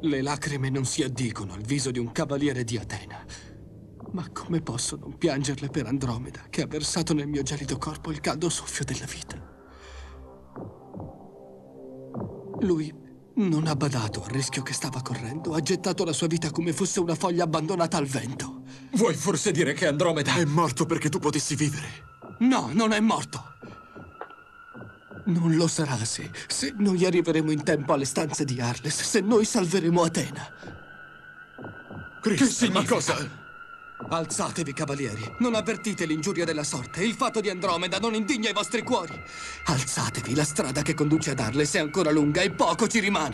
Le lacrime non si addicono al viso di un cavaliere di Atena. Ma come posso non piangerle per Andromeda, che ha versato nel mio gelido corpo il caldo soffio della vita? Lui non ha badato al rischio che stava correndo, ha gettato la sua vita come fosse una foglia abbandonata al vento. Vuoi forse dire che Andromeda È morto perché tu potessi vivere? No, non è morto. Non lo sarà se noi arriveremo in tempo alle stanze di Arles, se noi salveremo Atena. Cristo, Che significa? ma cosa? Alzatevi, cavalieri. Non avvertite l'ingiuria della sorte. Il fatto di Andromeda non indigna i vostri cuori. Alzatevi, la strada che conduce ad Arles è ancora lunga e poco ci rimane.